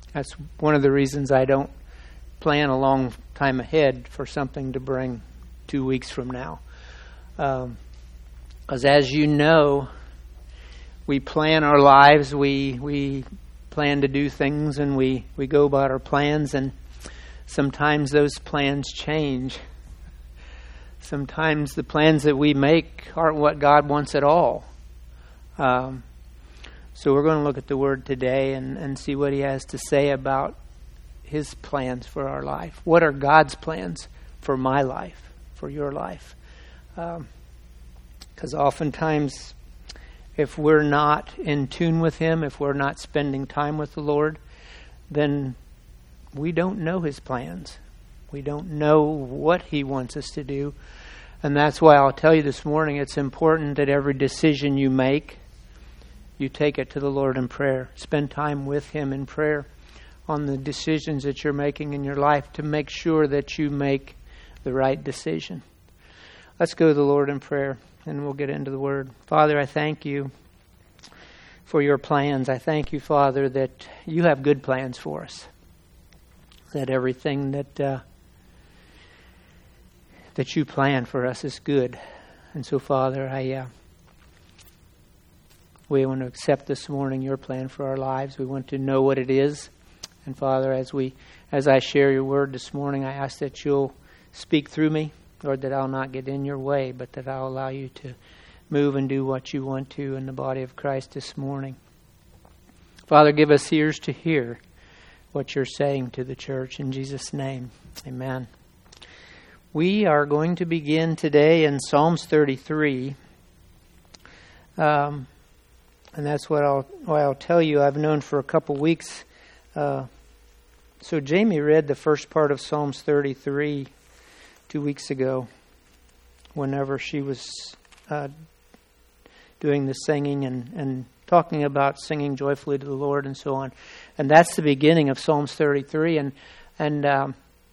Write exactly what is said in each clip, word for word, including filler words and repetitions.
That's one of the reasons I don't plan a long time ahead for something to bring two weeks from now. Um, because as you know, we plan our lives, we we plan to do things, and we, we go about our plans, and sometimes those plans change. Sometimes the plans that we make aren't what God wants at all. Um, so we're going to look at the Word today and, and see what He has to say about His plans for our life. What are God's plans for my life, for your life? Because um, oftentimes, if we're not in tune with Him, if we're not spending time with the Lord, then we don't know His plans. We don't know what He wants us to do. And that's why I'll tell you this morning, it's important that every decision you make, you take it to the Lord in prayer. Spend time with Him in prayer on the decisions that you're making in your life to make sure that you make the right decision. Let's go to the Lord in prayer, and we'll get into the Word. Father, I thank You for Your plans. I thank You, Father, that You have good plans for us. That everything that uh, that You plan for us is good. And so, Father, I uh, we want to accept this morning Your plan for our lives. We want to know what it is. And Father, as we as I share Your Word this morning, I ask that You'll speak through me, Lord, that I'll not get in Your way, but that I'll allow You to move and do what You want to in the body of Christ this morning. Father, give us ears to hear what You're saying to the church. In Jesus' name, amen. We are going to begin today in Psalms thirty-three. Um, and that's what I'll, what I'll tell you. I've known for a couple weeks. Uh, so Jamie read the first part of Psalms thirty-three two weeks ago, whenever she was uh, doing the singing and, and talking about singing joyfully to the Lord and so on. And that's the beginning of Psalms thirty-three. And and um,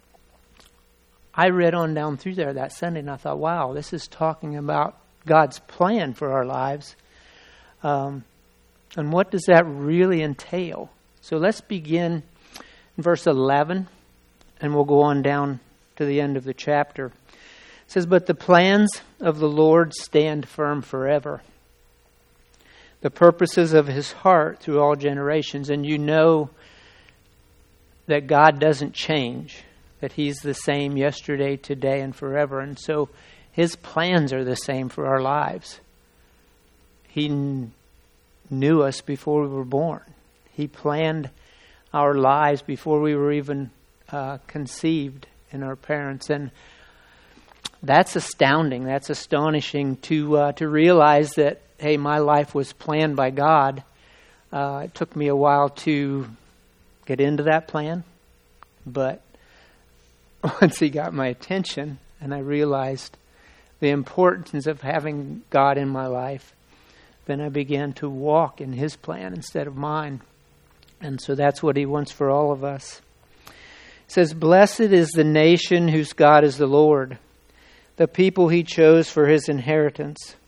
I read on down through there that Sunday, and I thought, wow, this is talking about God's plan for our lives. Um, and what does that really entail? So let's begin in verse eleven, and we'll go on down to the end of the chapter. It says, "But the plans of the Lord stand firm forever, the purposes of His heart through all generations." And you know that God doesn't change, that He's the same yesterday, today, and forever. And so His plans are the same for our lives. He kn- knew us before we were born. He planned our lives before we were even uh, conceived in our parents. And that's astounding. That's astonishing to uh, to realize that, hey, my life was planned by God. Uh, it took me a while to get into that plan. But once He got my attention and I realized the importance of having God in my life, then I began to walk in His plan instead of mine. And so that's what He wants for all of us. It says, "Blessed is the nation whose God is the Lord, the people He chose for His inheritance.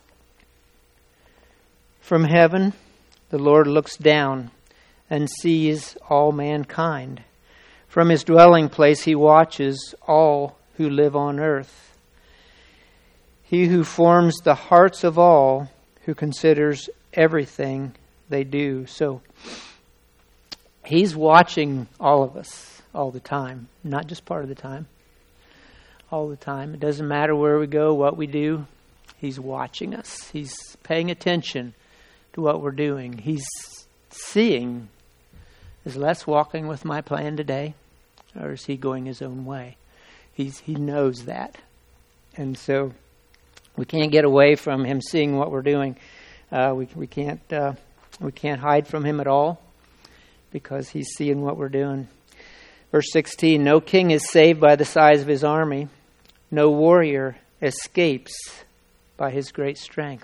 From heaven the Lord looks down and sees all mankind. From His dwelling place He watches all who live on earth. He who forms the hearts of all, who considers everything they do." So He's watching all of us all the time, not just part of the time, all the time. It doesn't matter where we go, what we do. He's watching us. He's paying attention to what we're doing. He's seeing, is Les walking with my plan today, or is he going his own way? He's He knows that. And so we can't get away from Him seeing what we're doing. Uh, we we can't uh, we can't hide from Him at all, because He's seeing what we're doing. Verse sixteen, "No king is saved by the size of his army. No warrior escapes by his great strength.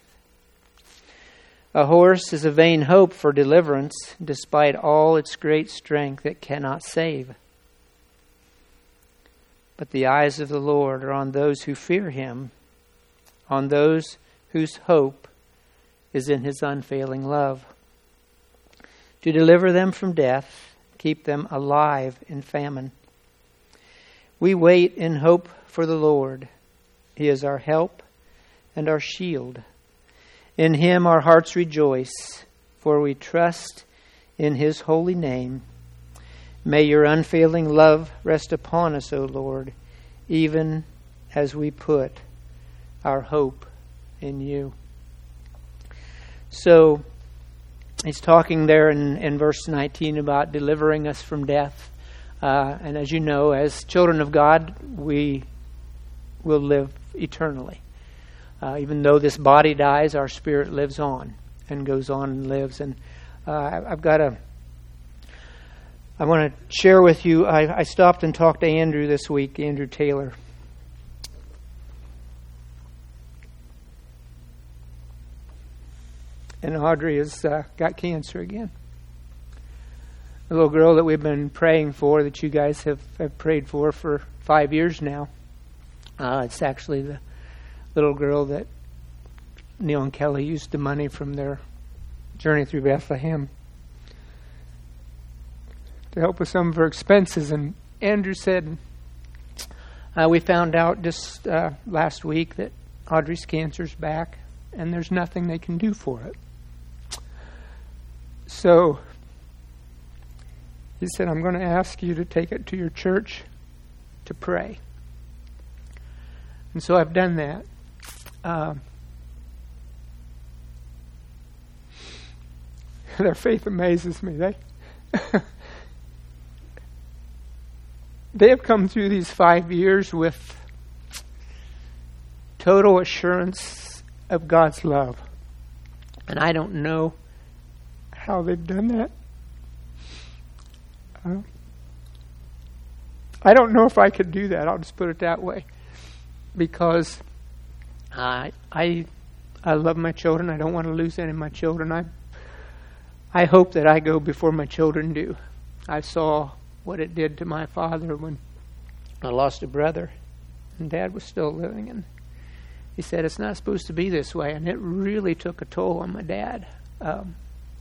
A horse is a vain hope for deliverance. Despite all its great strength, it cannot save. But the eyes of the Lord are on those who fear Him, on those whose hope is in His unfailing love, to deliver them from death, keep them alive in famine. We wait in hope for the Lord. He is our help and our shield. In Him our hearts rejoice, for we trust in His holy name. May your unfailing love rest upon us, O Lord, even as we put our hope in you. So, he's talking there in, in verse nineteen about delivering us from death. Uh, and as you know, as children of God, we will live eternally. Uh, even though this body dies, our spirit lives on and goes on and lives. And uh, I've got a, I want to share with you, I, I stopped and talked to Andrew this week, Andrew Taylor. And Audrey has uh, got cancer again. A little girl that we've been praying for, that you guys have, have prayed for for five years now. Uh, it's actually the little girl that Neil and Kelly used the money from their journey through Bethlehem to help with some of her expenses. And Andrew said, uh, we found out just uh, last week that Audrey's cancer's back and there's nothing they can do for it. So he said, I'm going to ask you to take it to your church to pray. And so I've done that. Um, their faith amazes me. They they have come through these five years with total assurance of God's love. And I don't know how they've done that. Uh, I don't know if I could do that. I'll just put it that way. Because I I I love my children. I don't want to lose any of my children. I I hope that I go before my children do. I saw what it did to my father when I lost a brother and Dad was still living. And he said, it's not supposed to be this way. And it really took a toll on my dad. Um,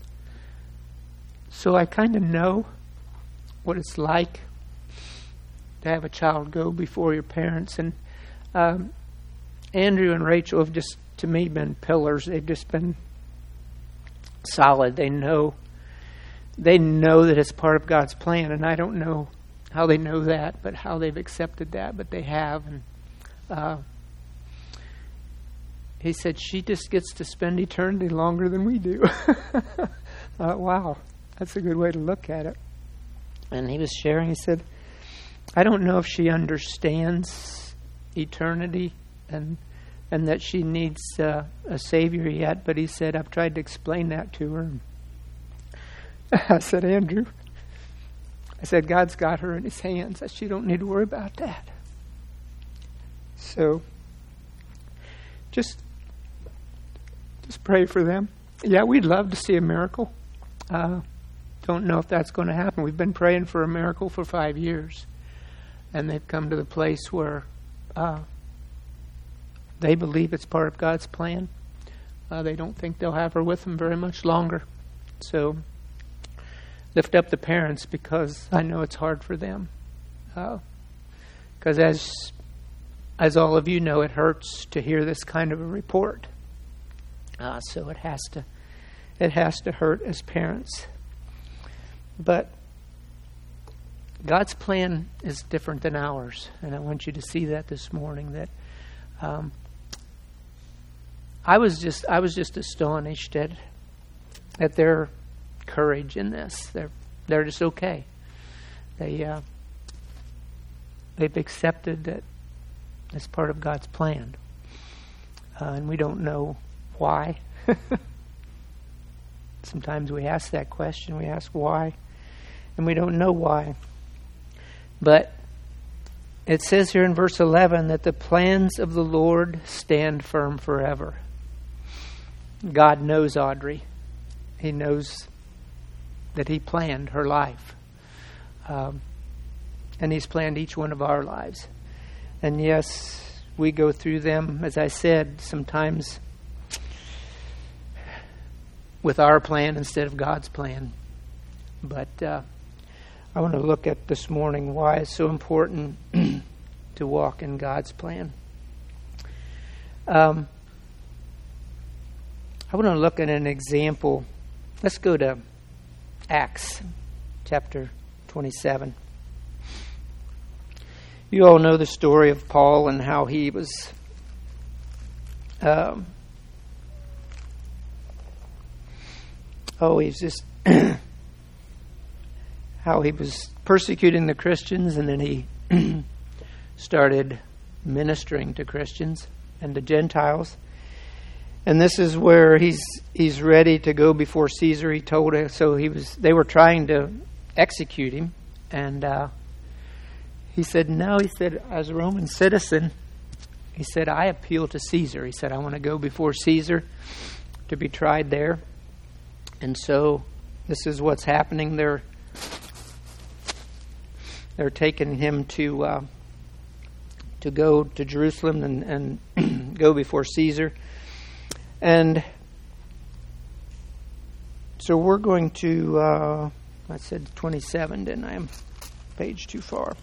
so I kind of know what it's like to have a child go before your parents. And um, Andrew and Rachel have just, to me, been pillars. They've just been solid. They know they know that it's part of God's plan, and I don't know how they know that, but how they've accepted that, but they have. And uh, he said, she just gets to spend eternity longer than we do. uh, wow, that's a good way to look at it. And he was sharing, he said, I don't know if she understands eternity and and that she needs uh, a Savior yet, but he said, I've tried to explain that to her. I said, Andrew, I said, God's got her in His hands. I said, she don't need to worry about that. So, just, just pray for them. Yeah, we'd love to see a miracle. Uh, don't know if that's going to happen. We've been praying for a miracle for five years. And they've come to the place where uh, they believe it's part of God's plan. Uh, they don't think they'll have her with them very much longer. So lift up the parents, because I know it's hard for them. Because uh, as as all of you know, it hurts to hear this kind of a report. Uh, so it has to it has to hurt as parents. But God's plan is different than ours, and I want you to see that this morning. That um, I was just I was just astonished at at their courage in this. They're they're just okay. They uh, they've accepted that it's part of God's plan, uh, and we don't know why. Sometimes we ask that question. We ask why, and we don't know why. But it says here in verse eleven that the plans of the Lord stand firm forever. God knows Audrey. He knows that He planned her life. Um, and He's planned each one of our lives. And yes, we go through them, as I said, sometimes with our plan instead of God's plan. But uh, I want to look at this morning why it's so important to walk in God's plan. Um, I want to look at an example. Let's go to Acts chapter twenty-seven. You all know the story of Paul and how he was um, oh, he's just how he was persecuting the Christians, and then he started ministering to Christians and to Gentiles. And this is where he's he's ready to go before Caesar. He told us, so he was. They were trying to execute him, and uh, he said, "No." He said, "As a Roman citizen," he said, "I appeal to Caesar." He said, "I want to go before Caesar to be tried there." And so, this is what's happening. They're they're taking him to uh, to go to Jerusalem and, and go before Caesar. And so we're going to, uh, I said twenty-seven, didn't I? I'm page too far.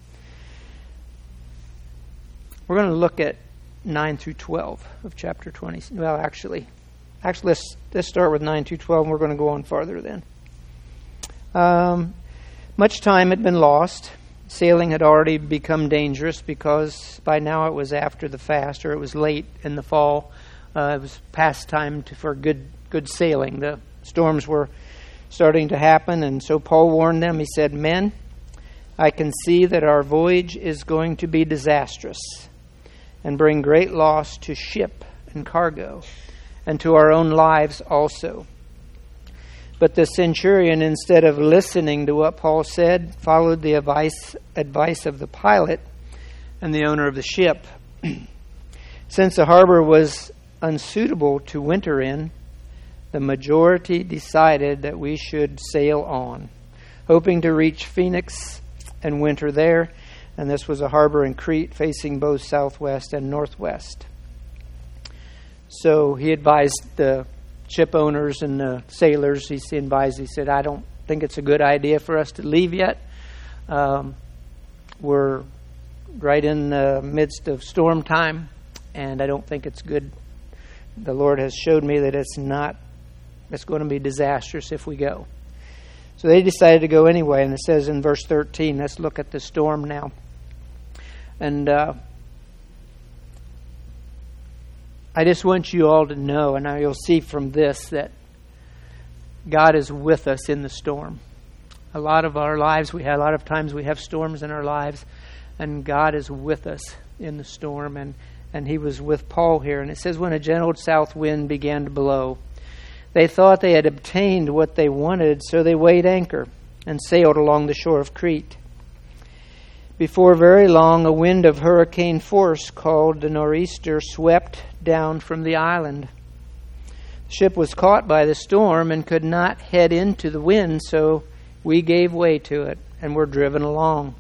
We're going to look at nine through twelve of chapter twenty. Well, actually, actually let's, let's start with nine through twelve, and we're going to go on farther then. Um, much time had been lost. Sailing had already become dangerous because by now it was after the fast, or it was late in the fall. Uh, it was past time to, for good good sailing. The storms were starting to happen, and so Paul warned them. He said, "Men, I can see that our voyage is going to be disastrous and bring great loss to ship and cargo, and to our own lives also." But the centurion, instead of listening to what Paul said, followed the advice, advice of the pilot and the owner of the ship. Since the harbor was unsuitable to winter in, the majority decided that we should sail on, hoping to reach Phoenix and winter there. And this was a harbor in Crete facing both southwest and northwest. So he advised the ship owners and the sailors, he advised, he said, "I don't think it's a good idea for us to leave yet. Um, we're right in the midst of storm time, and I don't think it's good. The Lord has showed me that it's not, it's going to be disastrous if we go." So they decided to go anyway, and it says in verse thirteen, let's look at the storm now. And uh, I just want you all to know, and now you'll see from this, that God is with us in the storm. A lot of our lives, we have, a lot of times we have storms in our lives, and God is with us in the storm, and And he was with Paul here. And it says, when a gentle south wind began to blow, they thought they had obtained what they wanted, so they weighed anchor and sailed along the shore of Crete. Before very long, a wind of hurricane force called the nor'easter swept down from the island. The ship was caught by the storm and could not head into the wind, so we gave way to it and were driven along.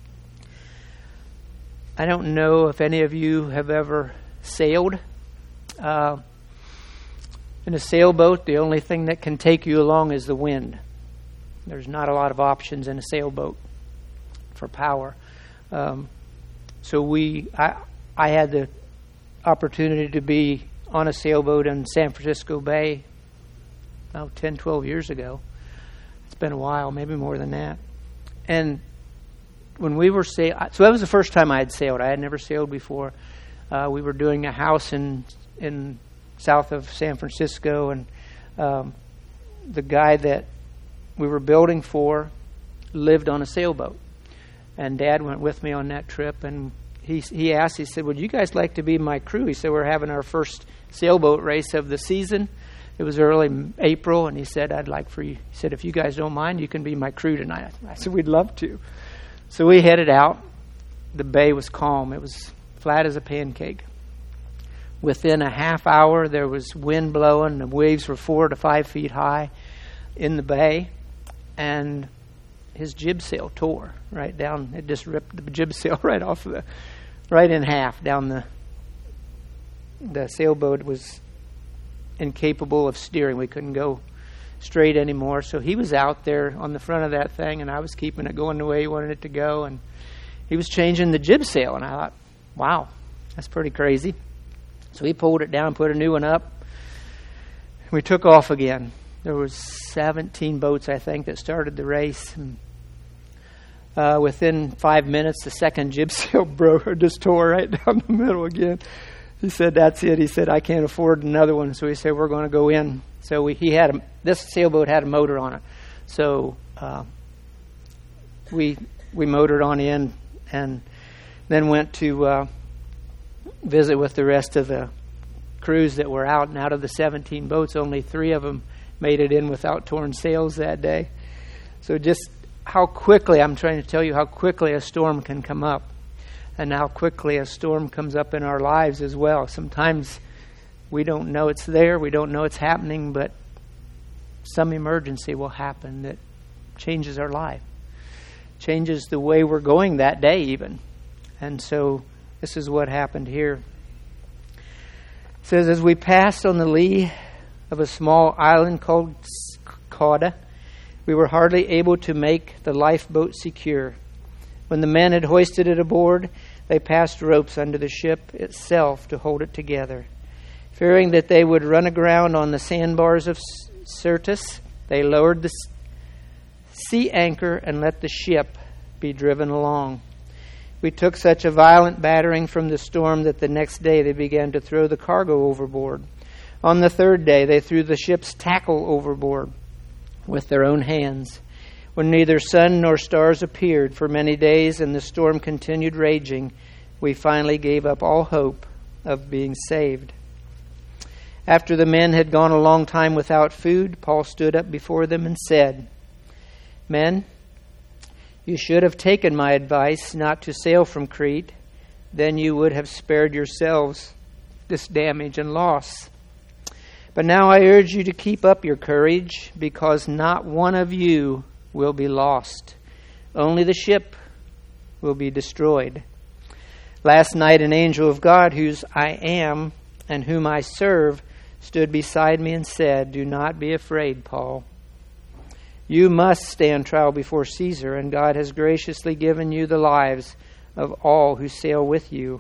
I don't know if any of you have ever sailed. Uh, in a sailboat, the only thing that can take you along is the wind. There's not a lot of options in a sailboat for power. Um, so we, I, I had the opportunity to be on a sailboat in San Francisco Bay, oh, ten, twelve years ago. It's been a while, maybe more than that. And when we were sailing, so that was the first time I had sailed. I had never sailed before. Uh, we were doing a house in in south of San Francisco, and um, the guy that we were building for lived on a sailboat. And Dad went with me on that trip, and he he asked, he said, "Would you guys like to be my crew?" He said, "We're having our first sailboat race of the season." It was early April, and he said, "I'd like for you." He said, "If you guys don't mind, you can be my crew tonight." I said, "We'd love to." So we headed out. The bay was calm. It was flat as a pancake. Within a half hour, there was wind blowing. The waves were four to five feet high in the bay, and his jib sail tore right down. It just ripped the jib sail right off the, right in half down the. The sailboat was incapable of steering. We couldn't go straight anymore. So he was out there on the front of that thing, and I was keeping it going the way he wanted it to go. And he was changing the jib sail, and I thought, wow, that's pretty crazy. So he pulled it down, put a new one up. We took off again. There was seventeen boats, I think, that started the race. And, uh, within five minutes, the second jib sail broke, or just tore right down the middle again. He said, that's it. He said, I can't afford another one. So he said, we're going to go in. So we, he had a, this sailboat had a motor on it. So uh, we we motored on in and then went to uh, visit with the rest of the crews that were out. And out of the seventeen boats, only three of them made it in without torn sails that day. So just how quickly, I'm trying to tell you how quickly a storm can come up. And how quickly a storm comes up in our lives as well. Sometimes we don't know it's there, we don't know it's happening, but some emergency will happen that changes our life, changes the way we're going that day even. And so this is what happened here. It says, as we passed on the lee of a small island called Cauda, we were hardly able to make the lifeboat secure. When the men had hoisted it aboard, they passed ropes under the ship itself to hold it together. Fearing that they would run aground on the sandbars of Syrtis, they lowered the sea anchor and let the ship be driven along. We took such a violent battering from the storm that the next day they began to throw the cargo overboard. On the third day, they threw the ship's tackle overboard with their own hands. When neither sun nor stars appeared for many days and the storm continued raging, we finally gave up all hope of being saved. After the men had gone a long time without food, Paul stood up before them and said, Men, you should have taken my advice not to sail from Crete. Then you would have spared yourselves this damage and loss. But now I urge you to keep up your courage, because not one of you will be lost. Only the ship will be destroyed. Last night an angel of God, whose I am and whom I serve, stood beside me and said, Do not be afraid, Paul. You must stand trial before Caesar, and God has graciously given you the lives of all who sail with you.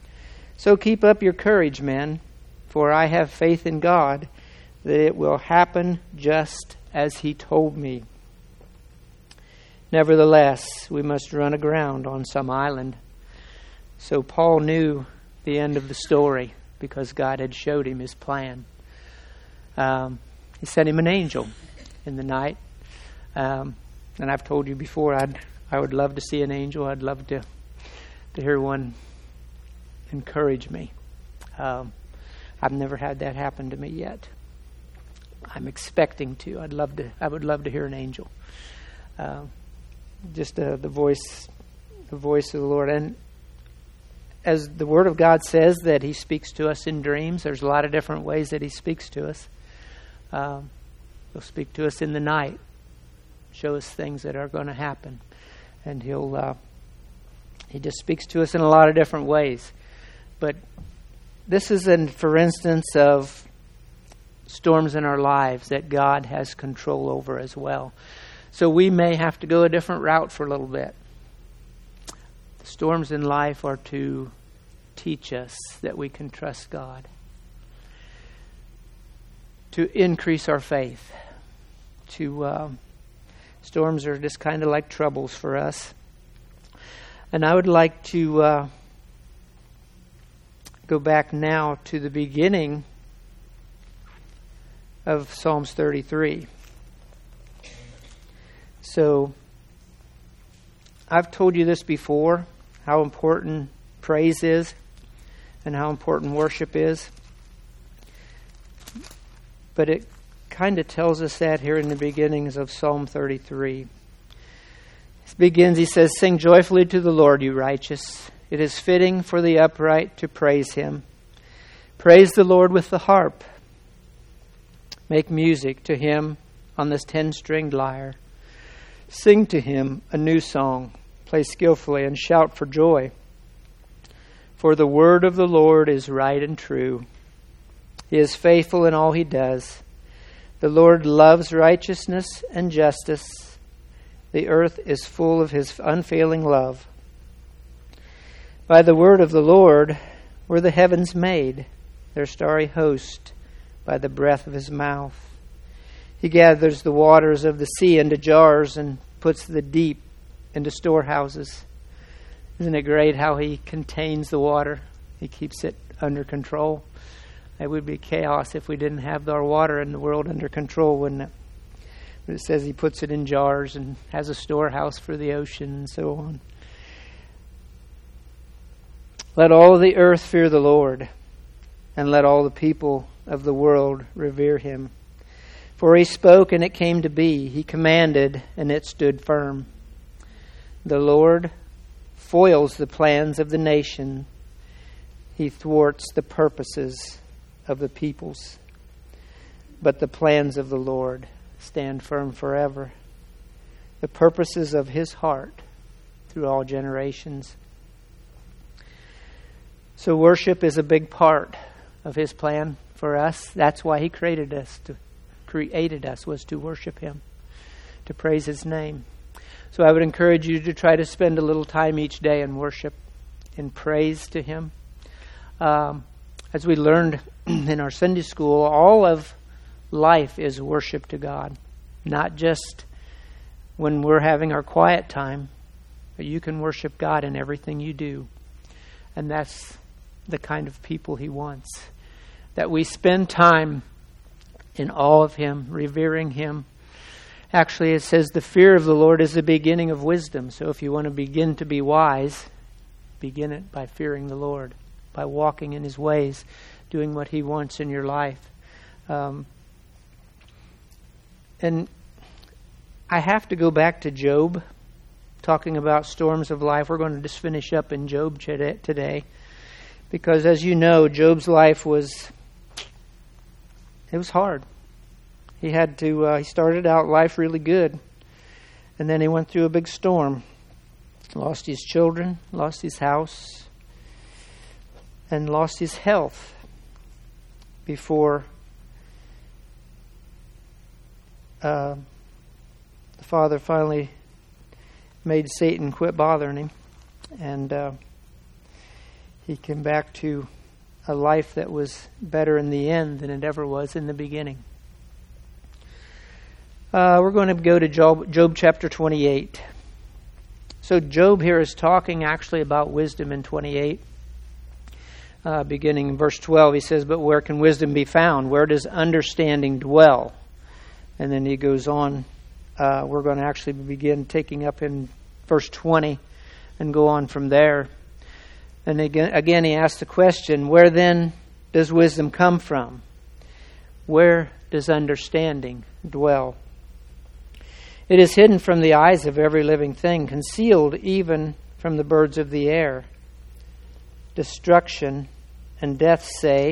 So keep up your courage, men, for I have faith in God that it will happen just as he told me. Nevertheless, we must run aground on some island. So Paul knew the end of the story because God had showed him his plan. Um, he sent him an angel in the night. Um, and I've told you before, I'd I would love to see an angel. I'd love to to hear one encourage me. Um, I've never had that happen to me yet. I'm expecting to. I'd love to. I would love to hear an angel. Uh, just uh, the voice, the voice of the Lord. And as the Word of God says that He speaks to us in dreams, there's a lot of different ways that He speaks to us. Um, he'll speak to us in the night, show us things that are going to happen, and He'll uh, He just speaks to us in a lot of different ways. But this is, an, for instance, of storms in our lives that God has control over as well. So we may have to go a different route for a little bit. The storms in life are to teach us that we can trust God, to increase our faith. To uh, storms are just kind of like troubles for us. And I would like to uh, go back now to the beginning of Psalms thirty-three. So, I've told you this before, how important praise is and how important worship is. But it kind of tells us that here in the beginnings of Psalm thirty-three. It begins, he says, Sing joyfully to the Lord, you righteous. It is fitting for the upright to praise Him. Praise the Lord with the harp. Make music to Him on this ten-stringed lyre. Sing to Him a new song. Play skillfully and shout for joy. For the word of the Lord is right and true. He is faithful in all He does. The Lord loves righteousness and justice. The earth is full of his unfailing love. By the word of the Lord were the heavens made, their starry host by the breath of his mouth. He gathers the waters of the sea into jars and puts the deep into storehouses. Isn't it great how he contains the water? He keeps it under control. It would be chaos if we didn't have our water in the world under control, wouldn't it? But it says he puts it in jars and has a storehouse for the ocean and so on. Let all the earth fear the Lord, and let all the people of the world revere him. For he spoke, and it came to be. He commanded, and it stood firm. The Lord foils the plans of the nation. He thwarts the purposes of the peoples. But the plans of the Lord stand firm forever, the purposes of his heart through all generations. So worship is a big part of his plan for us. That's why he created us. To created us was to worship him, to praise his name. So I would encourage you to try to spend a little time each day in worship, in praise to him. Um, as we learned in our Sunday school, all of life is worship to God, not just when we're having our quiet time, but you can worship God in everything you do. And that's the kind of people he wants. That we spend time in awe of him, revering him. Actually, it says the fear of the Lord is the beginning of wisdom. So if you want to begin to be wise, begin it by fearing the Lord, by walking in his ways, doing what he wants in your life. Um, and I have to go back to Job, talking about storms of life. We're going to just finish up in Job today. Because as you know, Job's life was, it was hard. He had to, uh, he started out life really good. And then he went through a big storm. Lost his children, lost his house, and lost his health before uh, the Father finally made Satan quit bothering him. And uh, he came back to a life that was better in the end than it ever was in the beginning. Uh, we're going to go to Job, Job chapter twenty-eight. So Job here is talking actually about wisdom in twenty-eight. Uh, beginning in verse twelve, he says, "But where can wisdom be found? Where does understanding dwell?" And then he goes on. Uh, we're going to actually begin taking up in verse twenty and go on from there. And again, again, he asks the question, where then does wisdom come from? Where does understanding dwell? It is hidden from the eyes of every living thing, concealed even from the birds of the air. Destruction and death say,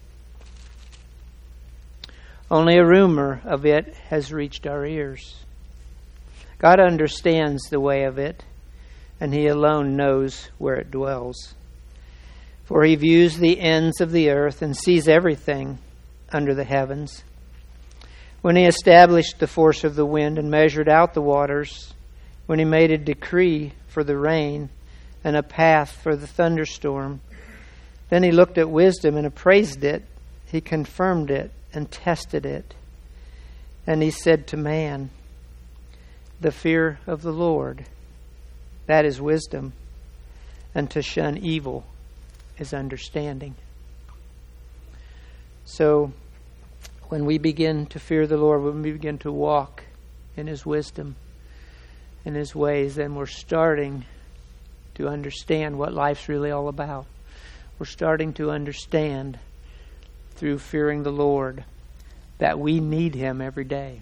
only a rumor of it has reached our ears. God understands the way of it, and he alone knows where it dwells. For he views the ends of the earth and sees everything under the heavens. When he established the force of the wind and measured out the waters, when he made a decree for the rain and a path for the thunderstorm, then he looked at wisdom and appraised it. He confirmed it and tested it. And he said to man, the fear of the Lord, that is wisdom, and to shun evil is understanding. So, when we begin to fear the Lord, when we begin to walk in his wisdom, in his ways, then we're starting to understand what life's really all about. We're starting to understand through fearing the Lord that we need him every day.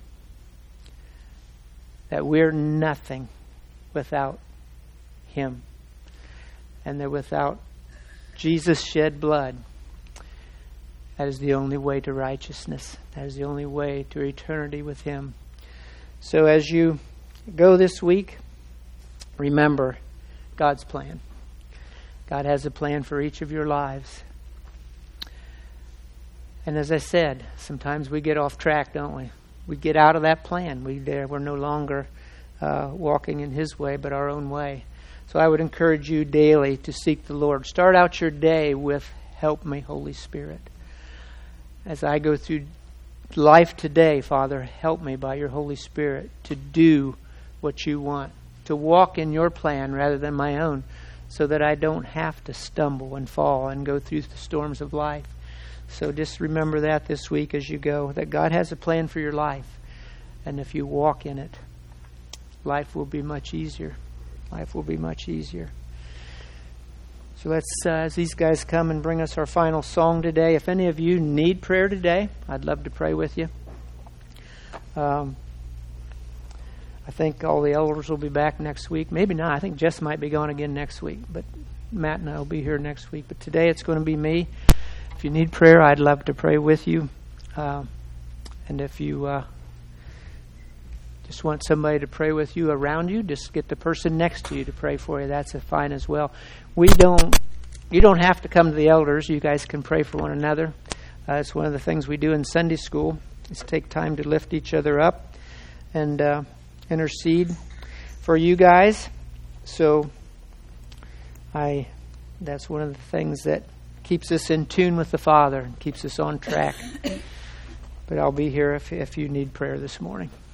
That we're nothing without him. And that without Jesus' shed blood, that is the only way to righteousness. That is the only way to eternity with him. So as you go this week, remember God's plan. God has a plan for each of your lives. And as I said, sometimes we get off track, don't we? We get out of that plan. We, we're no longer uh, walking in His way, but our own way. So I would encourage you daily to seek the Lord. Start out your day with, help me, Holy Spirit. As I go through life today, Father, help me by your Holy Spirit to do what you want, to walk in your plan rather than my own, so that I don't have to stumble and fall and go through the storms of life. So just remember that this week as you go, that God has a plan for your life. And if you walk in it, life will be much easier. Life will be much easier. So let's, uh, as these guys come and bring us our final song today, if any of you need prayer today, I'd love to pray with you. Um, I think all the elders will be back next week. Maybe not. I think Jess might be gone again next week. But Matt and I will be here next week. But today it's going to be me. If you need prayer, I'd love to pray with you. Uh, and if you uh, just want somebody to pray with you around you, just get the person next to you to pray for you. That's fine as well. We don't. You don't have to come to the elders. You guys can pray for one another. Uh, it's one of the things we do in Sunday school, is take time to lift each other up and uh, intercede for you guys. So I. That's one of the things that keeps us in tune with the Father and keeps us on track. But I'll be here if if you need prayer this morning.